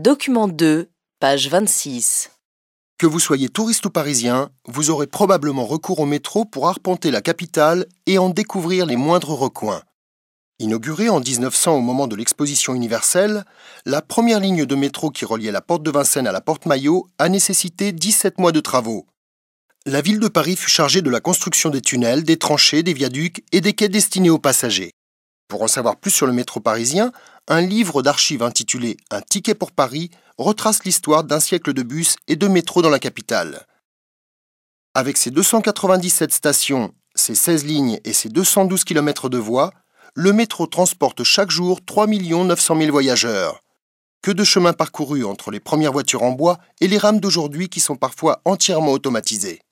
Document 2, page 26. Que vous soyez touriste ou parisien, vous aurez probablement recours au métro pour arpenter la capitale et en découvrir les moindres recoins. Inaugurée en 1900 au moment de l'exposition universelle, la première ligne de métro qui reliait la porte de Vincennes à la porte Maillot a nécessité 17 mois de travaux. La ville de Paris fut chargée de la construction des tunnels, des tranchées, des viaducs et des quais destinés aux passagers. Pour en savoir plus sur le métro parisien, un livre d'archives intitulé « Un ticket pour Paris » retrace l'histoire d'un siècle de bus et de métro dans la capitale. Avec ses 297 stations, ses 16 lignes et ses 212 km de voies, le métro transporte chaque jour 3 900 000 voyageurs. Que de chemin parcouru entre les premières voitures en bois et les rames d'aujourd'hui qui sont parfois entièrement automatisées.